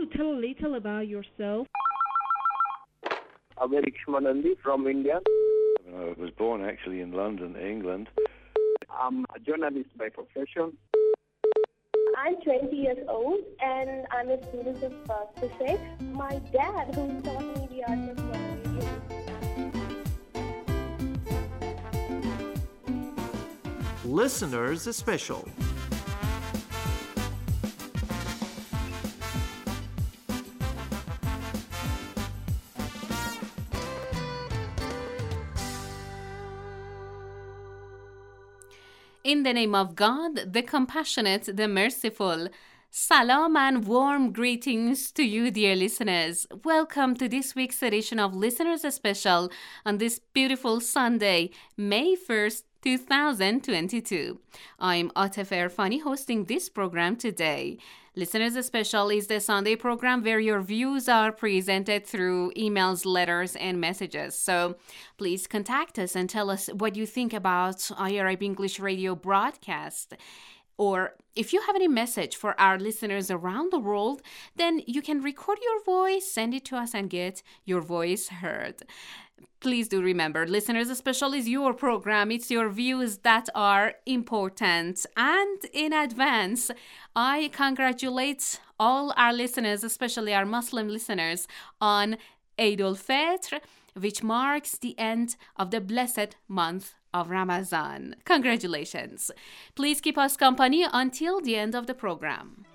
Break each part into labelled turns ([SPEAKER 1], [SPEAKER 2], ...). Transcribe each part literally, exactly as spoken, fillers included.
[SPEAKER 1] you tell a little about yourself?
[SPEAKER 2] Averik Shmanandi from India.
[SPEAKER 3] I was born actually in London, England.
[SPEAKER 2] I'm a journalist by profession.
[SPEAKER 4] I'm twenty years old and I'm a student of uh, physics. My dad, who taught me the art of radio.
[SPEAKER 5] Listeners Special.
[SPEAKER 6] In the name of God, the compassionate, the merciful. Salam and warm greetings to you, dear listeners. Welcome to this week's edition of Listeners Special on this beautiful Sunday, May first, twenty twenty-two. I'm Atif Erfani hosting this program today. Listeners Special is the Sunday program where your views are presented through emails, letters, and messages. So please contact us and tell us what you think about I R I B English Radio broadcast. Or if you have any message for our listeners around the world, then you can record your voice, send it to us, and get your voice heard. Please do remember, Listeners Special is your program. It's your views that are important. And in advance, I congratulate all our listeners, especially our Muslim listeners, on Eid al-Fitr, which marks the end of the blessed month of Ramadan. Congratulations. Please keep us company until the end of the program.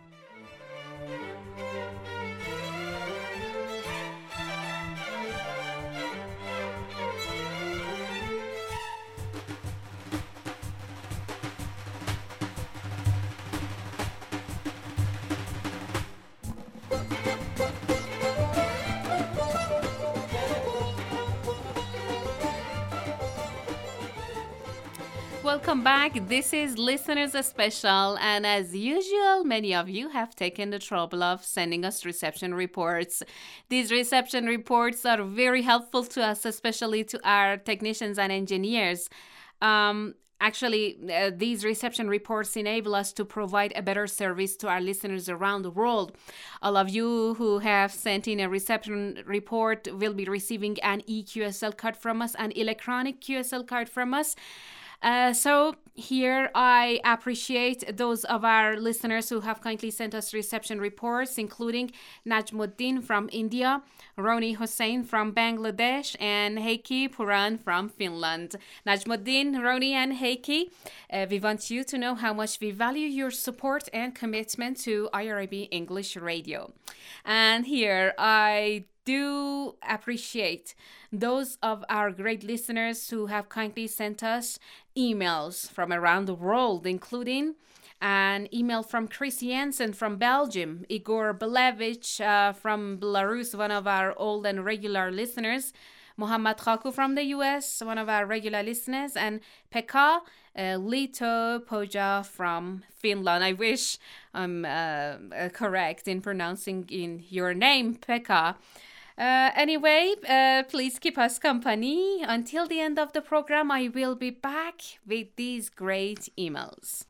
[SPEAKER 6] Welcome back. This is Listeners Special, and as usual, many of you have taken the trouble of sending us reception reports. These reception reports are very helpful to us, especially to our technicians and engineers. Um, Actually, uh, these reception reports enable us to provide a better service to our listeners around the world. All of you who have sent in a reception report will be receiving an e Q S L card from us, an electronic Q S L card from us. Uh, so here I appreciate those of our listeners who have kindly sent us reception reports, including Najmuddin from India, Roni Hussain from Bangladesh, and Heiki Puran from Finland. Najmuddin, Roni, and Heiki, uh, we want you to know how much we value your support and commitment to I R I B English Radio. And here I do appreciate those of our great listeners who have kindly sent us emails from around the world, including an email from Chris Jensen from Belgium, Igor Belevich uh, from Belarus, one of our old and regular listeners, Mohammad Khaku from the U S, one of our regular listeners, and Pekka uh, Lito Poja from Finland. I wish I'm uh, uh, correct in pronouncing in your name, Pekka. Uh, anyway, uh, please keep us company. Until the end of the program, I will be back with these great emails.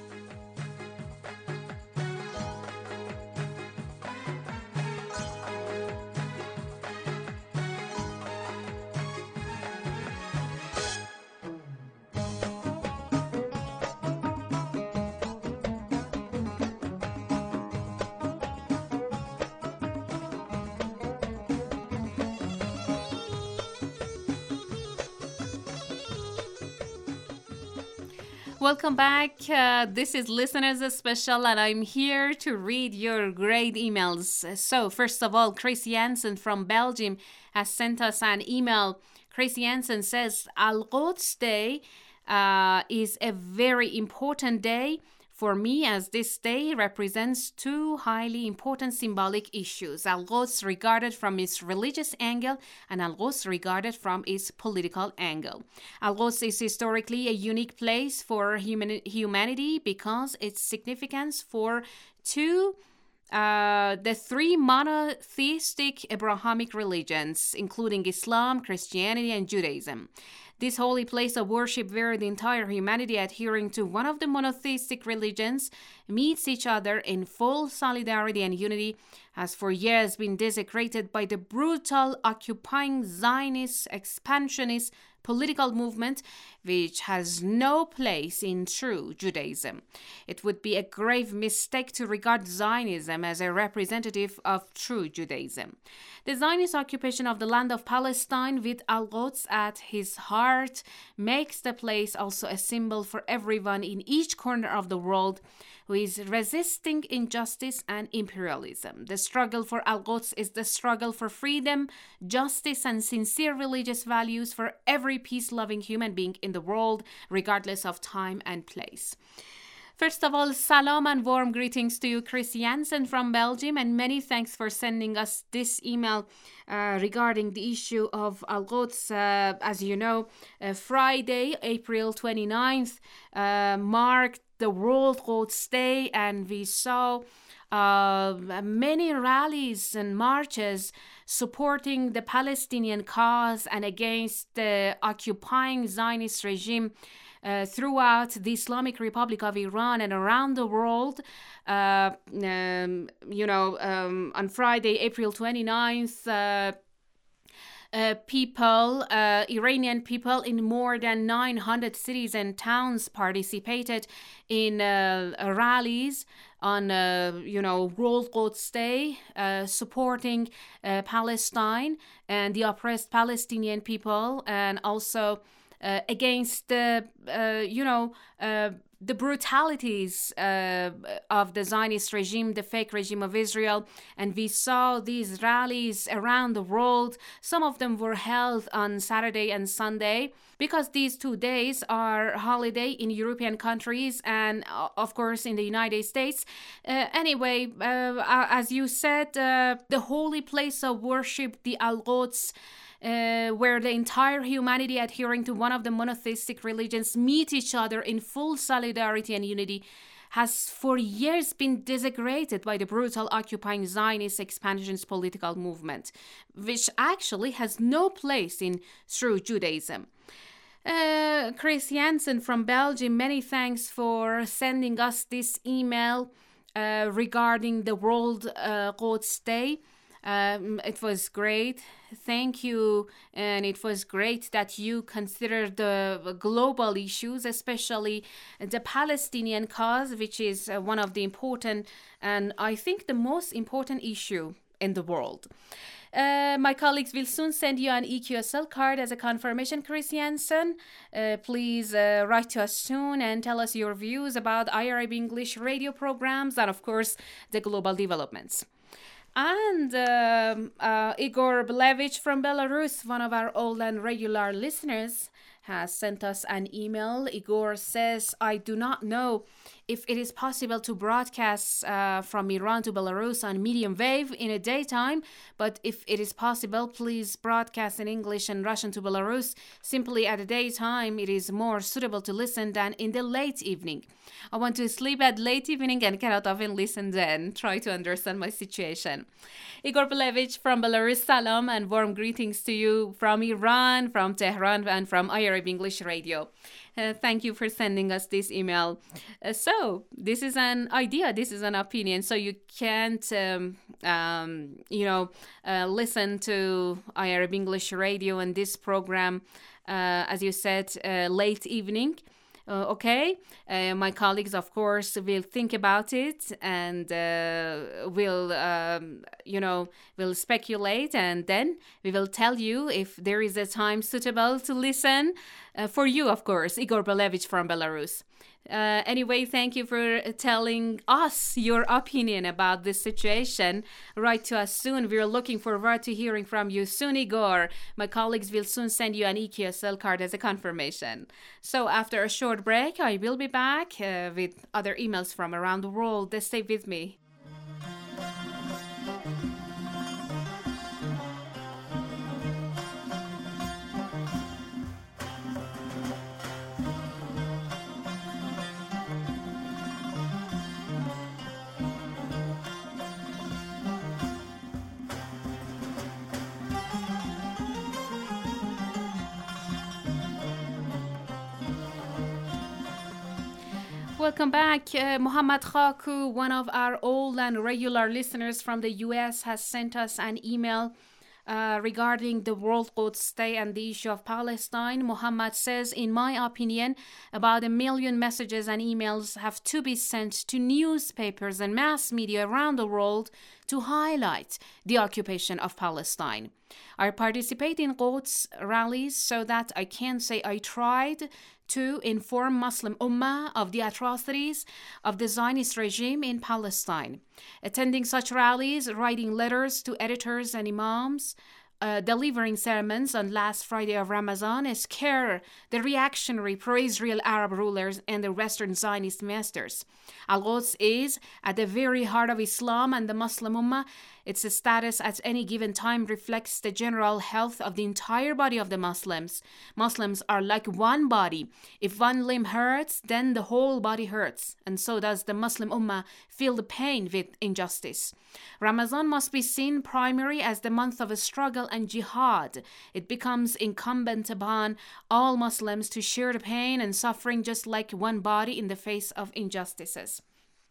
[SPEAKER 6] Welcome back. Uh, this is Listeners Special, and I'm here to read your great emails. So, first of all, Chris Jansen from Belgium has sent us an email. Chris Jansen says, Al-Quds Day uh, is a very important day for me, as this day represents two highly important symbolic issues. Al-Quds regarded from its religious angle and Al-Quds regarded from its political angle. Al-Quds is historically a unique place for human- humanity because its significance for two Uh, the three monotheistic Abrahamic religions, including Islam, Christianity, and Judaism. This holy place of worship where the entire humanity adhering to one of the monotheistic religions meets each other in full solidarity and unity has for years been desecrated by the brutal occupying Zionist expansionist political movement, which has no place in true Judaism. It would be a grave mistake to regard Zionism as a representative of true Judaism. The Zionist occupation of the land of Palestine, with Al-Quds at his heart, makes the place also a symbol for everyone in each corner of the world who is resisting injustice and imperialism. The struggle for Al-Quds is the struggle for freedom, justice, and sincere religious values for every peace-loving human being in the world, regardless of time and place. First of all, salam and warm greetings to you, Chris Jansen from Belgium, and many thanks for sending us this email uh, regarding the issue of Al-Quds. Uh, as you know, uh, Friday, April twenty-ninth, uh, marked the World Quds Day, and we saw uh, many rallies and marches supporting the Palestinian cause and against the occupying Zionist regime uh, throughout the Islamic Republic of Iran and around the world. Uh, um, you know, um, on Friday, April twenty-ninth, uh, Uh, people, uh, Iranian people in more than nine hundred cities and towns participated in uh, rallies on, uh, you know, World Quds Day, uh, supporting uh, Palestine and the oppressed Palestinian people, and also uh, against the, uh, you know, uh, the brutalities uh, of the Zionist regime, the fake regime of Israel. And we saw these rallies around the world. Some of them were held on Saturday and Sunday because these two days are holiday in European countries and, uh, of course, in the United States. Uh, anyway, uh, as you said, uh, the holy place of worship, the Al-Quds, Uh, where the entire humanity adhering to one of the monotheistic religions meet each other in full solidarity and unity, has for years been desecrated by the brutal occupying Zionist expansionist political movement, which actually has no place in true Judaism. Uh, Chris Jansen from Belgium, many thanks for sending us this email uh, regarding the World uh, Quds Day. Um, it was great. Thank you. And it was great that you considered the global issues, especially the Palestinian cause, which is uh, one of the important and I think the most important issue in the world. Uh, my colleagues will soon send you an E Q S L card as a confirmation, Chris Jansen. Uh, please uh, write to us soon and tell us your views about Arab English radio programs and, of course, the global developments. And um, uh, Igor Belevich from Belarus, one of our old and regular listeners, has sent us an email. Igor says, I do not know if it is possible to broadcast uh, from Iran to Belarus on medium wave in a daytime, but if it is possible, please broadcast in English and Russian to Belarus. Simply at a daytime, it is more suitable to listen than in the late evening. I want to sleep at late evening and cannot often listen then. Try to understand my situation. Igor Belevich from Belarus, salam and warm greetings to you from Iran, from Tehran, and from Arab English Radio. Uh, thank you for sending us this email. Uh, so this is an idea, this is an opinion. So you can't, um, um, you know, uh, listen to Arab English Radio and this program, uh, as you said, uh, late evening. Uh, okay, uh, my colleagues, of course, will think about it and uh, will, um, you know, will speculate, and then we will tell you if there is a time suitable to listen uh, for you, of course. Igor Belevich from Belarus. Uh, anyway, thank you for telling us your opinion about this situation. Write to us soon. We're looking forward to hearing from you soon, Igor. My colleagues will soon send you an E Q S L card as a confirmation. So after a short break, I will be back uh, with other emails from around the world. Stay with me. Welcome back. Uh, Muhammad Khaku, one of our old and regular listeners from the U S, has sent us an email uh, regarding the World Quds Day and the issue of Palestine. Muhammad says, in my opinion, about a million messages and emails have to be sent to newspapers and mass media around the world to highlight the occupation of Palestine. I participate in Quds rallies so that I can say I tried to inform Muslim Ummah of the atrocities of the Zionist regime in Palestine. Attending such rallies, writing letters to editors and imams, Uh, delivering sermons on last Friday of Ramadan scare the reactionary pro-Israel Arab rulers and the Western Zionist masters. Al-Quds is at the very heart of Islam and the Muslim Ummah. Its status at any given time reflects the general health of the entire body of the Muslims. Muslims are like one body. If one limb hurts, then the whole body hurts. And so does the Muslim Ummah feel the pain with injustice. Ramadan must be seen primarily as the month of a struggle and jihad. It becomes incumbent upon all Muslims to share the pain and suffering just like one body in the face of injustices.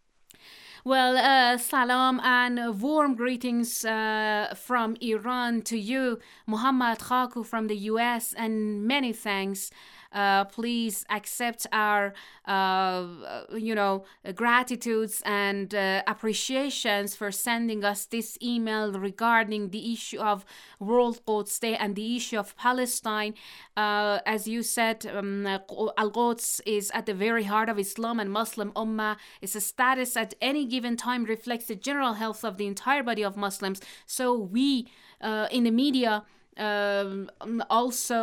[SPEAKER 6] Well, uh, salam and warm greetings uh, from Iran to you, Muhammad Khaku from the U S, and many thanks. Uh, please accept our, uh, you know, gratitudes and uh, appreciations for sending us this email regarding the issue of World Quds Day and the issue of Palestine. Uh, as you said, um, Al-Quds is at the very heart of Islam and Muslim Ummah. Its status at any given time reflects the general health of the entire body of Muslims. So we, uh, in the media, Um, also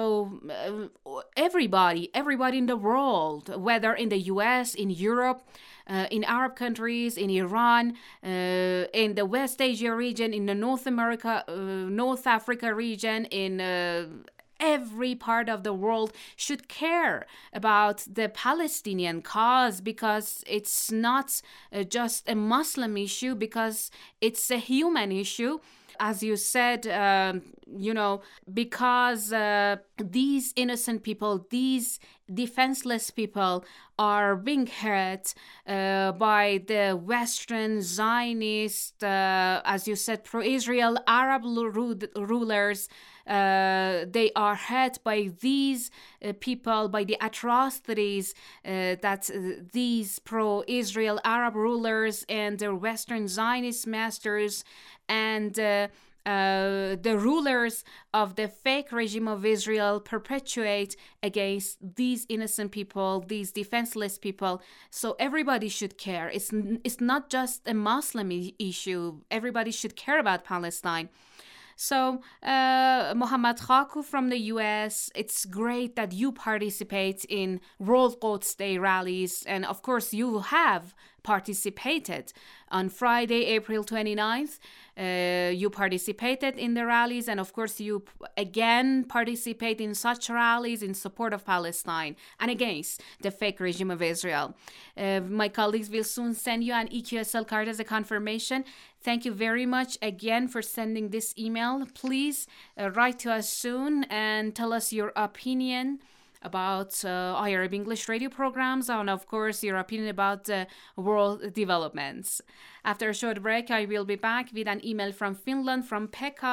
[SPEAKER 6] uh, everybody, everybody in the world, whether in the U S, in Europe, uh, in Arab countries, in Iran, uh, in the West Asia region, in the North America, uh, North Africa region, in uh, every part of the world should care about the Palestinian cause, because it's not uh, just a Muslim issue, because it's a human issue. As you said, uh, you know, because uh, these innocent people, these defenseless people are being hurt uh, by the Western Zionist, uh, as you said, pro-Israel Arab rulers. Uh, they are hurt by these uh, people, by the atrocities uh, that uh, these pro-Israel Arab rulers and their Western Zionist masters and uh, uh, the rulers of the fake regime of Israel perpetuate against these innocent people, these defenseless people. So everybody should care. It's, it's not just a Muslim I- issue. Everybody should care about Palestine. So, uh, Muhammad Khaku from the U S, it's great that you participate in World Quds Day rallies. And of course, you have participated. On Friday, April twenty-ninth, uh, you participated in the rallies. And of course, you p- again participate in such rallies in support of Palestine and against the fake regime of Israel. Uh, my colleagues will soon send you an E Q S L card as a confirmation. Thank you very much again for sending this email. Please uh, write to us soon and tell us your opinion about uh, I Arab English radio programs and, of course, your opinion about uh, world developments. After a short break, I will be back with an email from Finland from Pekka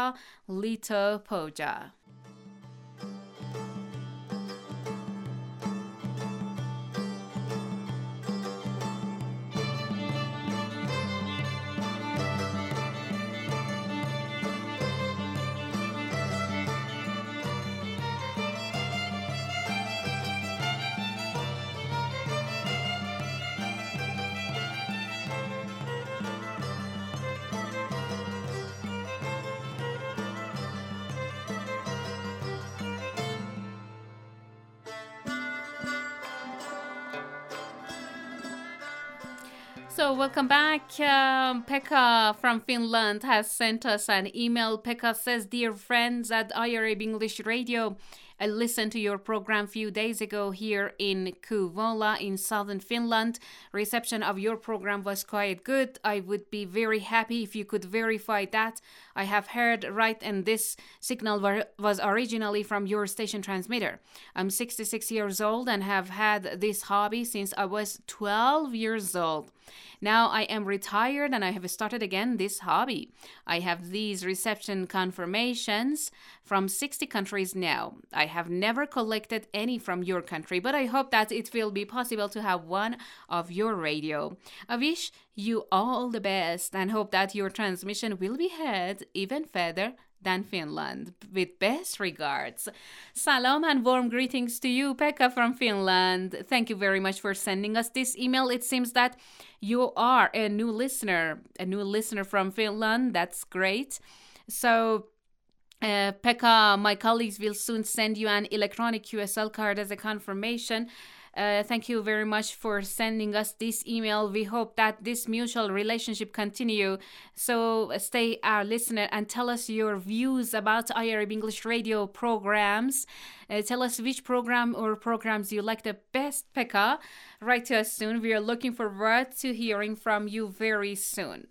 [SPEAKER 6] Litopoja. So welcome back. Um, Pekka from Finland has sent us an email. Pekka says, dear friends at I Arab English Radio, I listened to your program a few days ago here in Kouvola in southern Finland. Reception of your program was quite good. I would be very happy if you could verify that. I have heard right, and this signal was originally from your station transmitter. I'm sixty-six years old and have had this hobby since I was twelve years old. Now I am retired and I have started again this hobby. I have these reception confirmations from sixty countries now. I have never collected any from your country, but I hope that it will be possible to have one of your radio. I wish you all the best and hope that your transmission will be heard even further than Finland. With best regards. Salam and warm greetings to you, Pekka from Finland. Thank you very much for sending us this email. It seems that you are a new listener, a new listener from Finland. That's great. So, uh, Pekka, my colleagues will soon send you an electronic Q S L card as a confirmation. Uh, thank you very much for sending us this email. We hope that this mutual relationship continue. So stay our listener and tell us your views about I R A B English radio programs. Uh, tell us which program or programs you like the best, Pekka. Write to us soon. We are looking forward to hearing from you very soon.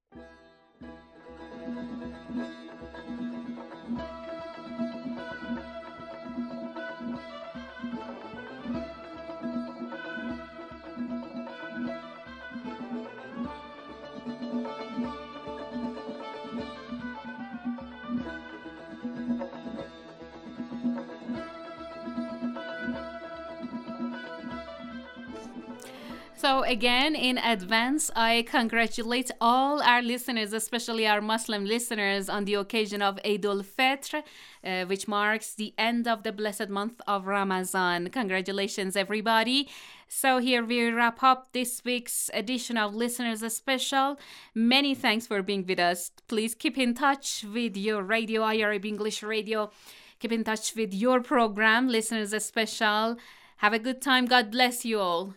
[SPEAKER 6] So again, in advance, I congratulate all our listeners, especially our Muslim listeners, on the occasion of Eid al-Fitr, uh, which marks the end of the blessed month of Ramadan. Congratulations, everybody. So here we wrap up this week's edition of Listeners Special. Many thanks for being with us. Please keep in touch with your radio, I R A B English Radio. Keep in touch with your program, Listeners Special. Have a good time. God bless you all.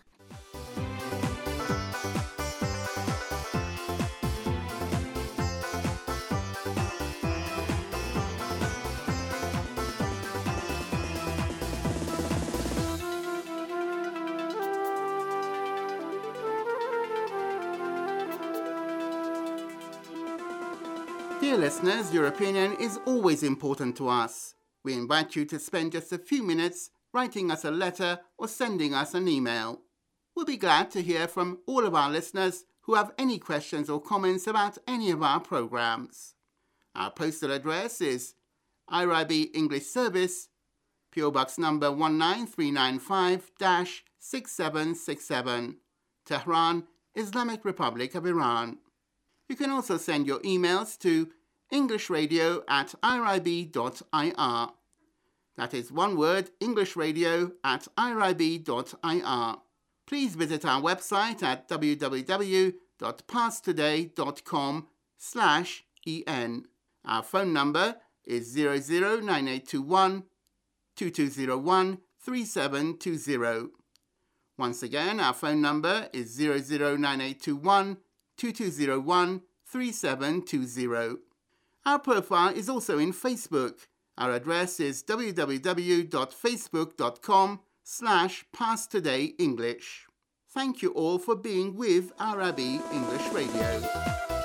[SPEAKER 7] Dear listeners, your opinion is always important to us. We invite you to spend just a few minutes writing us a letter or sending us an email. We'll be glad to hear from all of our listeners who have any questions or comments about any of our programs. Our postal address is I R A B English Service, P O Box number one nine three nine five, six seven six seven, Tehran, Islamic Republic of Iran. You can also send your emails to englishradio at irib dot I R. That is one word, englishradio at irib dot I R. Please visit our website at w w w dot passtoday dot com slash en. Our phone number is zero zero nine eight two one, two two zero one, three seven two zero. Once again, our phone number is zero zero nine eight two one, two two zero one, three seven two zero. Our profile is also in Facebook. Our address is w w w dot facebook dot com slash passtodayenglish. Thank you all for being with I R A B English Radio.